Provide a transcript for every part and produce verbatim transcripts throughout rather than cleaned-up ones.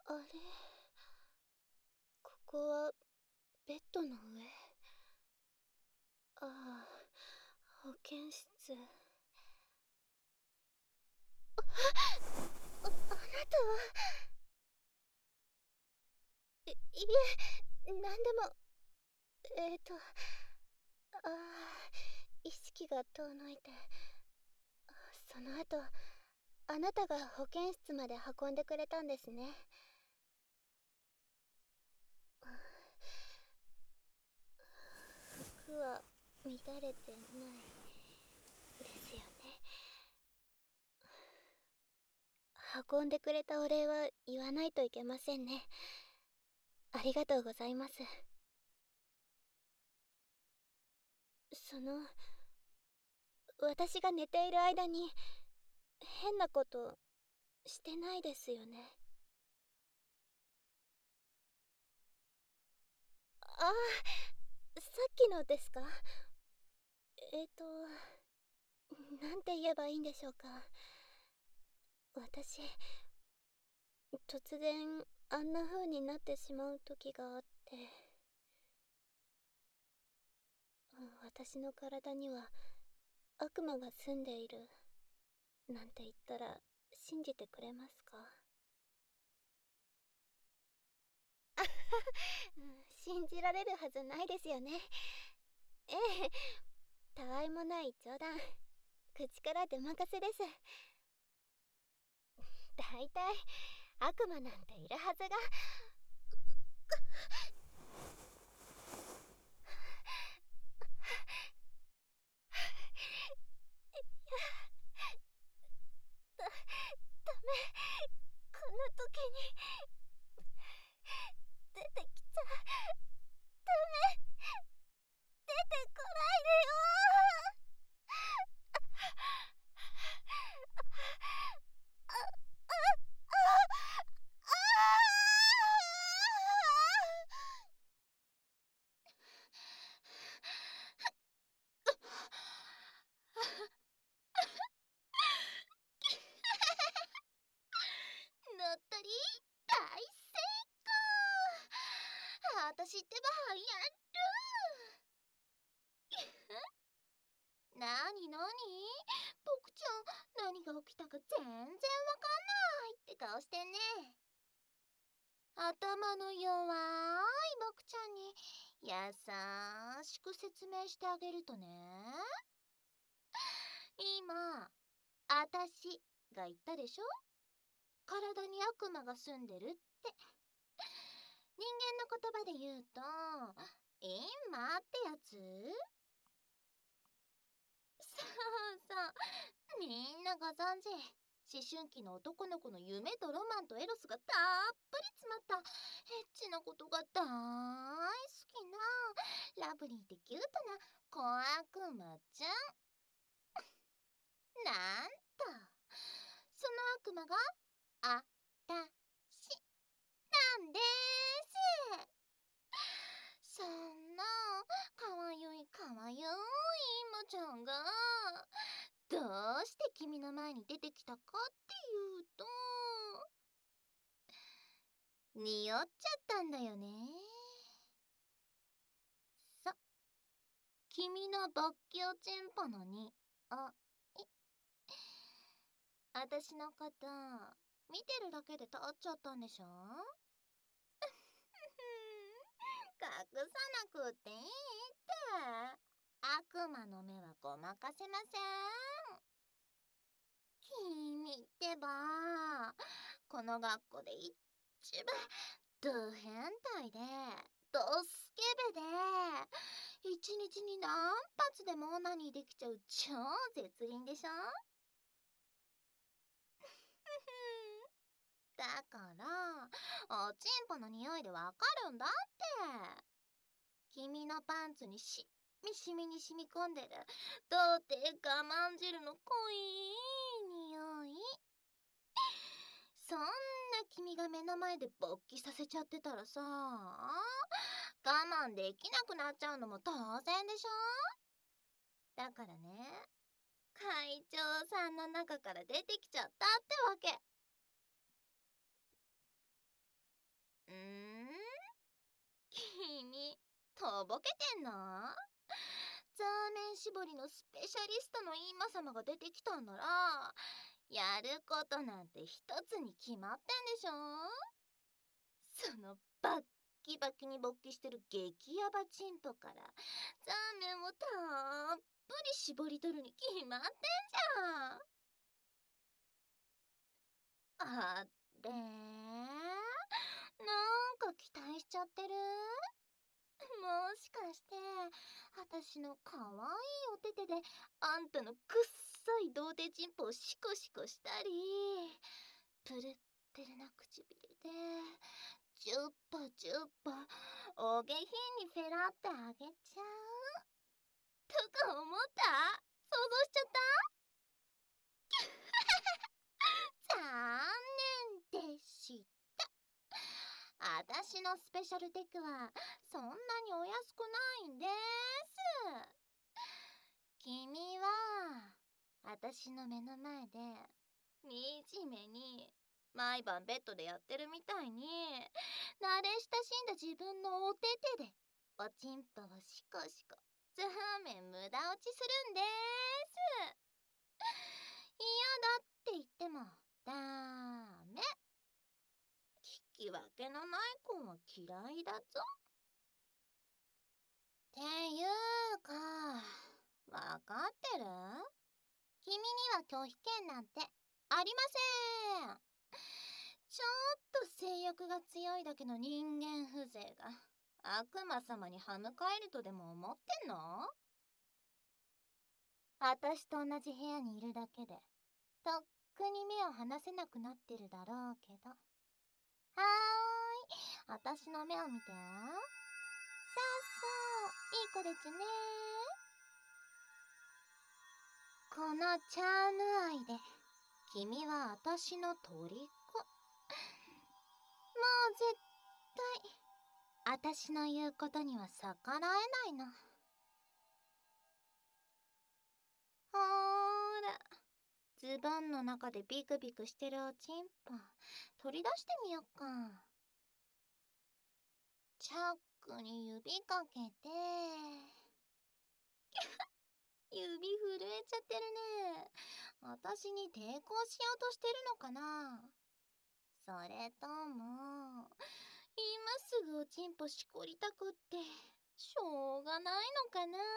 あれ、ここはベッドの上。ああ、保健室。あ、あなたは。い、いえ、なんでも。えーと、ああ、意識が遠のいて。その後、あなたが保健室まで運んでくれたんですね。服は乱れてないですよね。運んでくれたお礼は言わないといけませんね。ありがとうございます。その、私が寝ている間に変なことしてないですよね。ああ、さっきのですか？えっと、なんて言えばいいんでしょうか。私、突然あんな風になってしまう時があって、私の体には悪魔が住んでいるなんて言ったら信じてくれますか？うん、信じられるはずないですよね。ええ、たわいもない冗談、口から出任せです。だいたい悪魔なんているはずが。だ、ダメ、こんな時に出てきちゃダメ、出てこないでよ。あ、あ、あ、あ、乗ったり大成功。私ってばやる。なになに、僕ちゃん、何が起きたか全然わかんないって顔してんね。頭の弱い僕ちゃんに優しく説明してあげるとね、今あたしが言ったでしょ、体に悪魔が住んでるって。人間の言葉で言うと閻魔ってやつ。そうそう、みんなご存知、思春期の男の子の夢とロマンとエロスがたっぷり詰まったエッチなことが大好きなラブリーでキュートな小悪魔ちゃん。なんとその悪魔があたしなんです。そんなかわゆいかわゆいイモちゃんがどうして君の前に出てきたかっていうと、匂っちゃったんだよね。そ、君の勃起おちんぽのにおい。あたしのこと見てるだけで立っちゃったんでしょ。隠さなくていいって。悪魔の目はごまかせません。君ってば、この学校で一番ド変態でドスケベで一日に何発でもオナニーできちゃう超絶倫でしょ。だからおちんぽの匂いでわかるんだって。君のパンツにしみしみに染み込んでる童貞我慢汁の濃い匂い。そんな君が目の前で勃起させちゃってたらさ、我慢できなくなっちゃうのも当然でしょ。だからね、会長さんの中から出てきちゃったってわけ。 うーん君、とぼけてんの？ザーメン絞りのスペシャリストのインマ様が出てきたんなら、やることなんて一つに決まってんでしょ？そのバッキバキに勃起してる激ヤバチンポからザーメンをたっぷり絞り取るに決まってんじゃん。あれなんか期待しちゃってる？もしかして私のかわいいお手手であんたのくっさい童貞チンポをシコシコしたり、プルップルな唇でジュッパジュッパお下品にフェラってあげちゃうとか思った？想像しちゃった？残念でした。あたしのスペシャルテクはそんなにお安くないんです。君はあたしの目の前で惨めに毎晩ベッドでやってるみたいに慣れ親しんだ自分のお手手でおちんぽをシコシコザーメン無駄落ちするんです。嫌だって言ってもダメ。聞き分けのない子は嫌いだぞ。っていうかわかってる？君には拒否権なんてありません。ちょっと性欲が強いだけの人間風情が悪魔様に歯向かえるとでも思ってんの？私と同じ部屋にいるだけでとっくに目を離せなくなってるだろうけど。はーい、私の目を見て。そうそう、いい子でちゅね。このチャーム愛で君は私の虜。もう絶対私の言うことには逆らえないの。ほーら、ズボンの中でビクビクしてるおちんぽ取り出してみよっか。チャックに指かけて指震えちゃってるね。私に抵抗しようとしてるのかな？それとも今すぐおちんぽしこりたくってしょうがないのかな？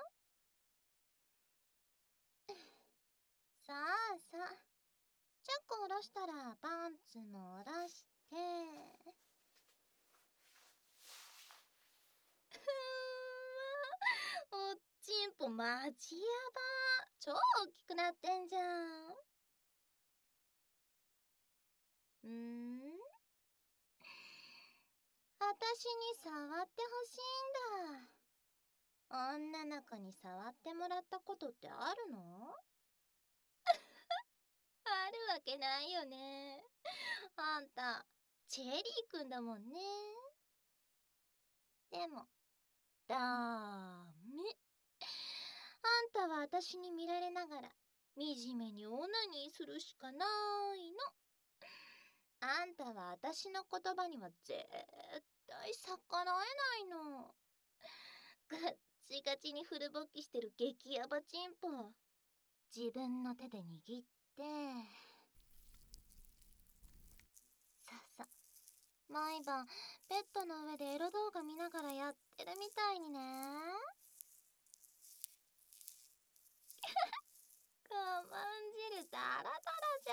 さあさあ、チャック下ろしたらパンツも下ろしてふーわ、おちんぽマジやば、超大きくなってんじゃん。んーあたしに触ってほしいんだ。女の子に触ってもらったことってあるの？あるわけないよね。あんたチェリーくんだもんね。でもダメ。あんたは私に見られながら惨めにオナニーするしかないの。あんたは私の言葉には絶対逆らえないの。ガッチガチにフル勃起してる激ヤバチンポ自分の手で握ってささ毎晩ベッドの上でエロ動画見ながらやってるみたいにね。我慢汁ダラダラじ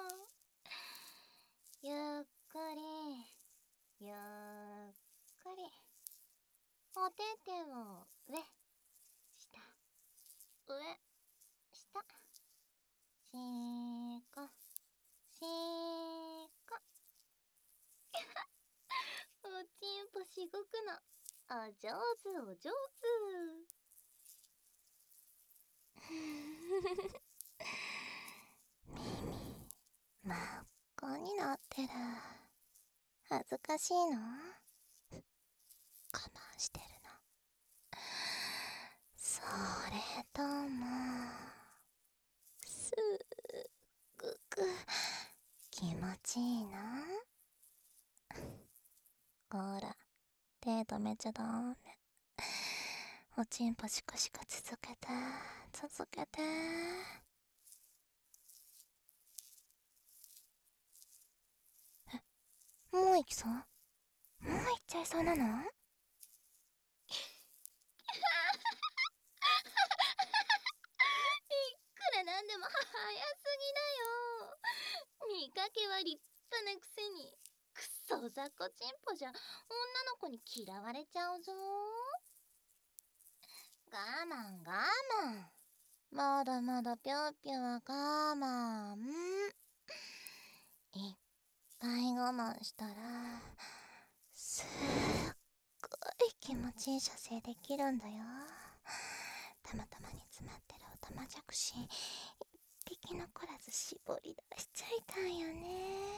ゃん。ゆっくりゆっくりお手手を上下上下しーこしーこおちんぽしごくのお上手お上手。耳真っ赤になってる。恥ずかしいの？我慢してるの？それともすっごく気持ちいいの？ 止めちゃダメ。おちんぽシコシコ続けて続けて。え、もう行きそう？もう行っちゃいそうなの？いくらなんでも早すぎだよ。見かけは立派なくせにクソ雑魚チンポじゃ女の子に嫌われちゃうぞ。我慢我慢、まだまだぴょぴょは我慢。いっぱい我慢したらすっごい気持ちいい射精できるんだよ。たまたまに詰まってるオタマジャクシ一匹残らず絞り出しちゃいたんよね。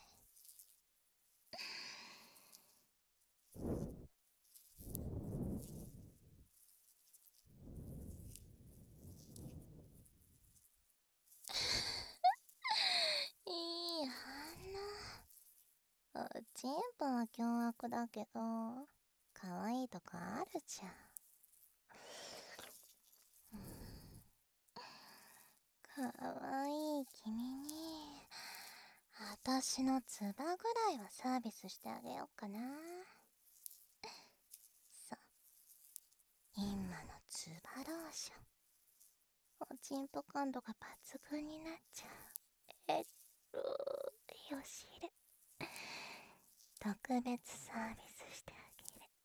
いい反応。おちんぽは凶悪だけど可愛いとこあるじゃん。かわいい君にあたしのつばぐらいはサービスしてあげようかな。そう、今のつばローション、おちんぽ感度が抜群になっちゃう。えっとよしれ特別サービスしてあげる。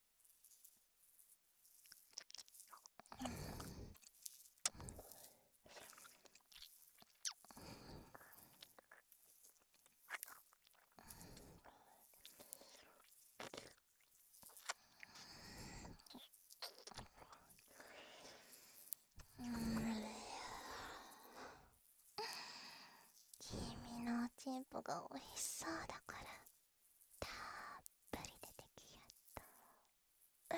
君のおちんぽが美味しそうだからたっぷり出てきやった。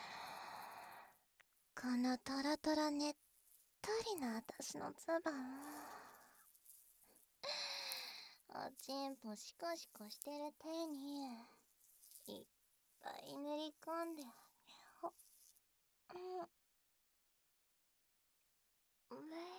このトロトロねっとりなあたしのつばをおちんぽシコシコしてる手にいっぱい塗り込んであげよう。うん。うえ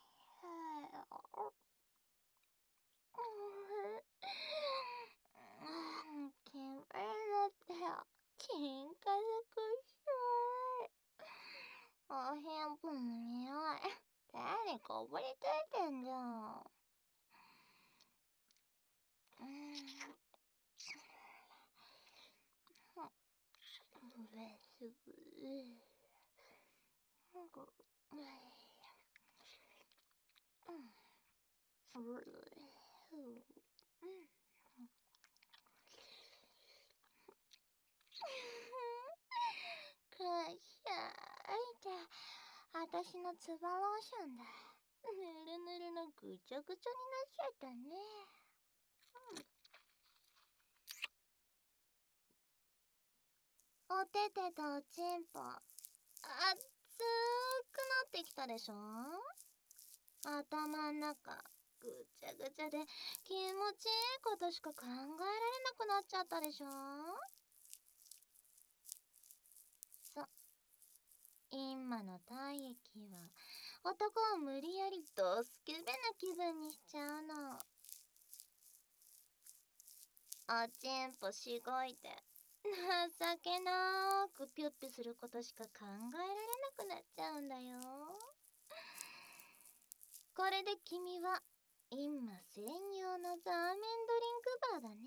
君だって金化くしたい。おへんぽの匂い手にこぼれついてんじゃん。うん。うれすぐなんかうえうんううんくっしゃいってあたしのつばローションだ。ぬるぬるのぐちゃぐちゃになっちゃったね。おててとおちんぽあっつくなってきたでしょ。頭ん中ぐちゃぐちゃで気持ちいいことしか考えられなくなっちゃったでしょ。そ、今の体液は男を無理やりドスケベな気分にしちゃうの。おちんぽしごいて情けなーくぴゅっぴすることしか考えられなくなっちゃうんだよ。これで君は今専用のザーメンドリンクバーだね。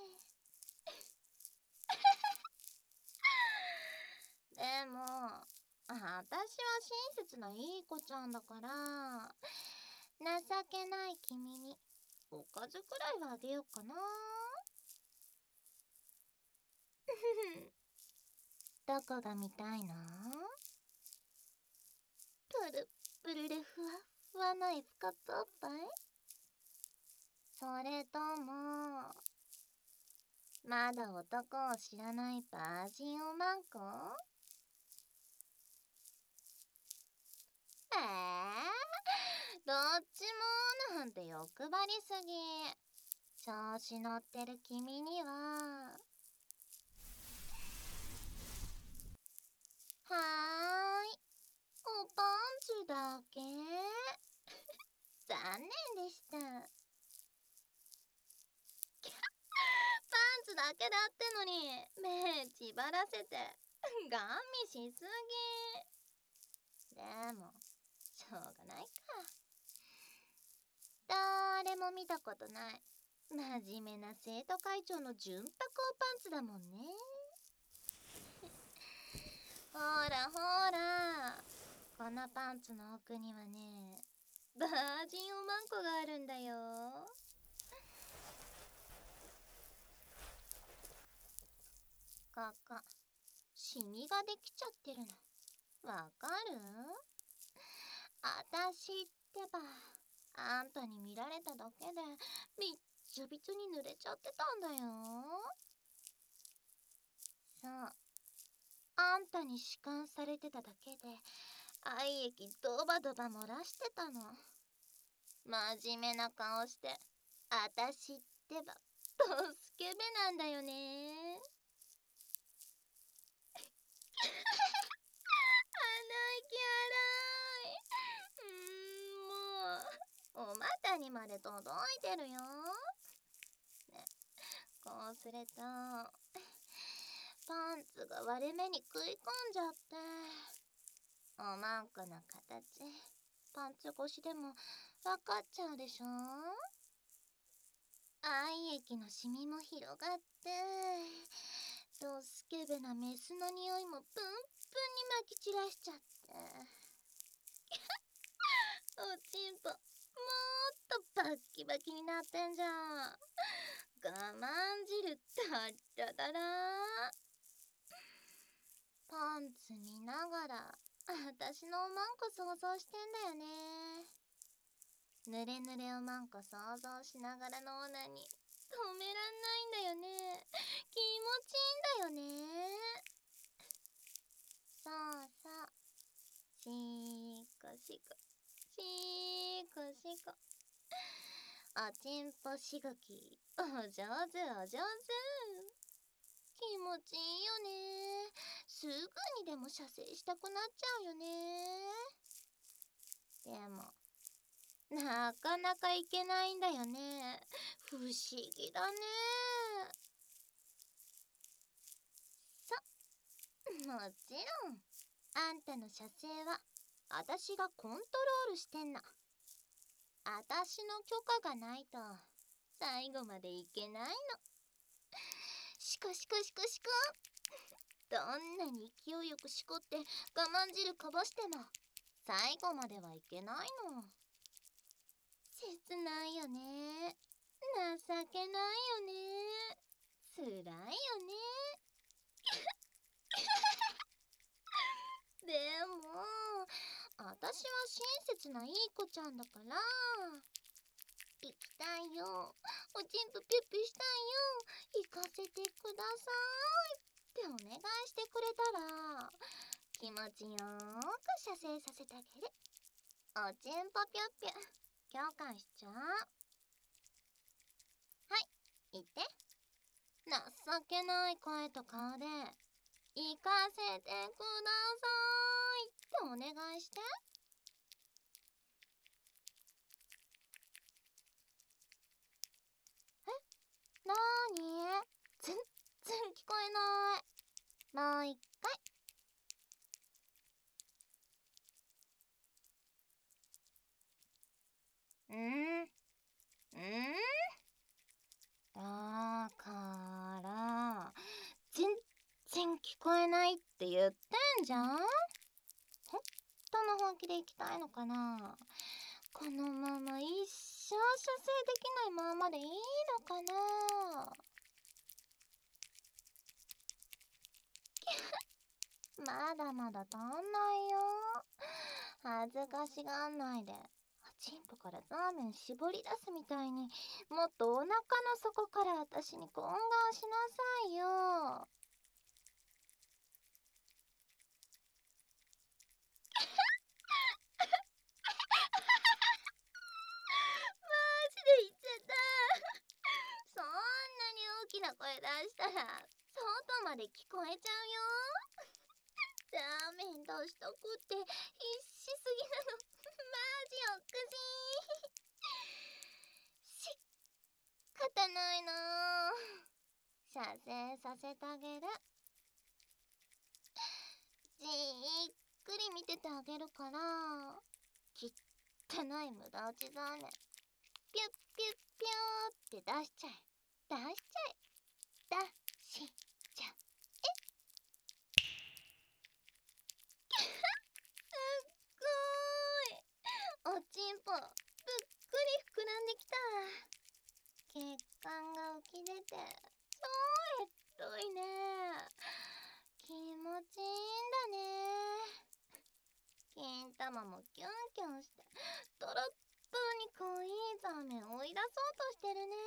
でもあたしは親切ないい子ちゃんだから情けない君におかずくらいはあげようかな。どこが見たいの？プルプルでふわっふわのエプカットおっぱい？それともまだ男を知らないバージンおまんこ？えー、どっちもなんて欲張りすぎ。調子乗ってる君にはだけ残念でした。パンツだけだってのに目縛らせてガン見しすぎ。でもしょうがないか。誰も見たことない真面目な生徒会長の純白パンツだもんね。ほらほら、このパンツの奥にはね、バージンおまんこがあるんだよ。ここシミができちゃってるのわかる？あたしってばあんたに見られただけでびっちょびちょに濡れちゃってたんだよ。そう、あんたに弛緩されてただけで愛液ドバドバ漏らしてたの。真面目な顔してあたしってばドスケベなんだよね。鼻息荒い。うーん、もうお股にまで届いてるよ。ね、こうするとパンツが割れ目に食い込んじゃって、おまんこの形パンツ越しでもわかっちゃうでしょ。愛液のシミも広がってドスケベなメスの匂いもプンプンにまき散らしちゃっておちんぽもっとバッキバキになってんじゃん。我慢汁だらだら。パンツ見ながらあたしのおまんこ想像してんだよね。ぬれぬれおまんこ想像しながらのオナに止めらんないんだよね。気持ちいいんだよね。そうそう、しーこしこしーこしこ、おちんぽしごきお上手お上手。気持ちいいよね。すぐにでも射精したくなっちゃうよね。でもなかなかいけないんだよね。不思議だね。そ、もちろんあんたの射精はあたしがコントロールしてんの。あたしの許可がないと最後までいけないの。シコシコシコシコ。どんなに勢いよくしこって我慢汁こぼしても最後まではいけないの。切ないよね。情けないよね。つらいよね。でもあたしは親切ないい子ちゃんだから、行きたいよ、おちんぽピュッピュしたいよ、行かせてくださいってお願いしてくれたら気持ちよーく射精させてあげる。おちんぽピュッピュ許可しちゃう。はい、言って。情けない声と顔で行かせてくださいってお願いして。え、なーに？全然聞こえない。もう一回。んんんだから全然聞こえないって言ってんじゃん。ほんとの本気で行きたいのかな。このまま一生射精できないままでいいのかな。まだまだ足んないよ。恥ずかしがんないでチンポからザーメン絞り出すみたいにもっとお腹の底から私に懇願しなさいよ。マジで言っちゃった。そんなに大きな声出したら外まで聞こえちゃうよ。ザーメン出したくって必死すぎなの。 射精させてあげる。じっくり見ててあげるから、きったない無駄落ちザーメンピュッピュッピューって出しちゃえ。出しちゃえ。出しちゃえ。すっごーい、おちんぽぷっくり膨らんできた。血管が浮き出て超えっといね。気持ちいいんだね。金玉もキュンキュンしてトロップーに可愛いザーメン追い出そうとしてるね。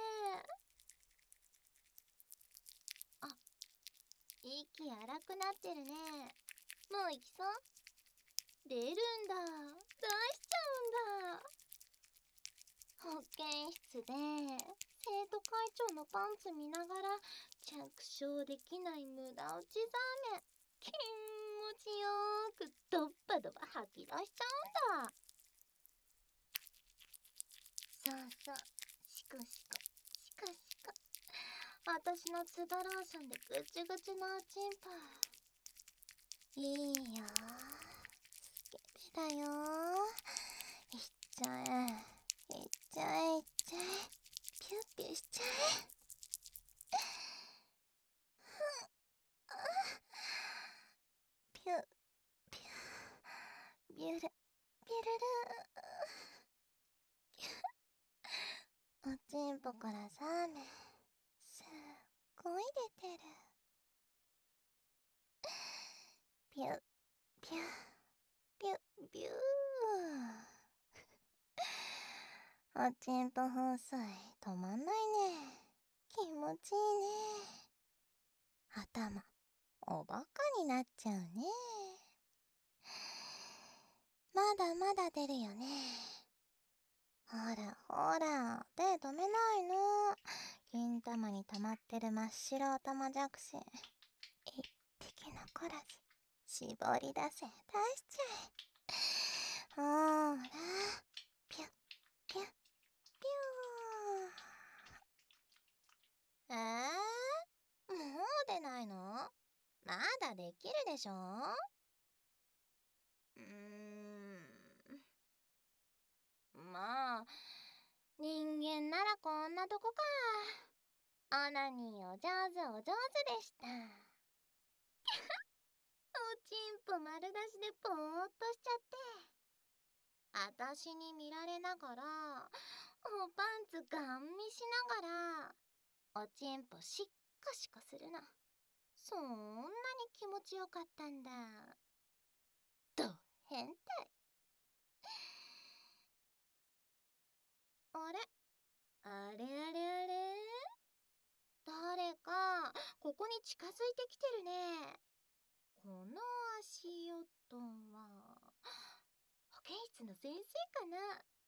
あ、息荒くなってるね。もう行きそう？出るんだ。出しちゃうんだ。保健室で生徒会長のパンツ見ながら着床できない無駄落ちザーメン気持ちよーくドッバドバ吐き出しちゃうんだ。そうそう、シコシコシコシコ。私のツボローションでぐちゅぐちゅのおちんぽ。いいよー、スケベだよー。いっちゃえいっちゃえいっちゃえ、ピュッピュしちゃえ。ピュッピュビュルビュルルー。おちんぽからザーメンすっごい出てる。ピュッピュピュッビュー。おちんぽ放水止まんないね。気持ちいいね。頭おバカになっちゃうね。まだまだ出るよね。ほらほら、手止めないの。金玉に溜まってる真っ白おたまじゃくし一滴残らず絞り出せ。出しちゃえ。ほーら、ピュッピュッピュー。えー、もう出ないの？まだできるでしょ？うーん、まあ人間ならこんなとこか。オナニーお上手お上手でした。おちんぽ丸出しでぽーっとしちゃって、あたしに見られながらおパンツガン見しながらおちんぽシッコシコするの。そんなに気持ちよかったんだ。ど変態。あれあれあれあれ、誰かここに近づいてきてるね。この足音は保健室の先生かな。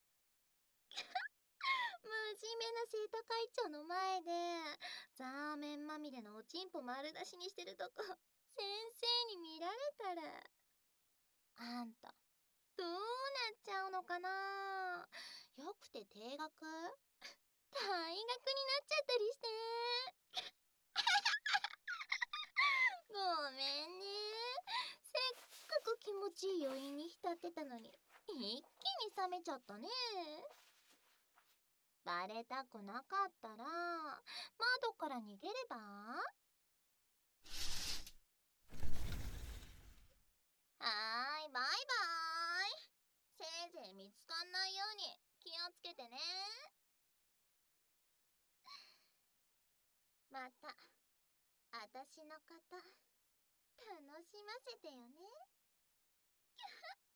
真面目な生徒会長の前でザーメンまみれのおちんぽ丸出しにしてるとこ先生に見られたらあんたどうなっちゃうのかな。よくて定額退学になっちゃったりして。ごめんね。せっかく気持ちいい余韻に浸ってたのに一気に冷めちゃったね。バレたくなかったら窓から逃げれば。はーい、バイバーイ。せいぜい見つかんないように気をつけてね。またあたしのこと楽しませてよね。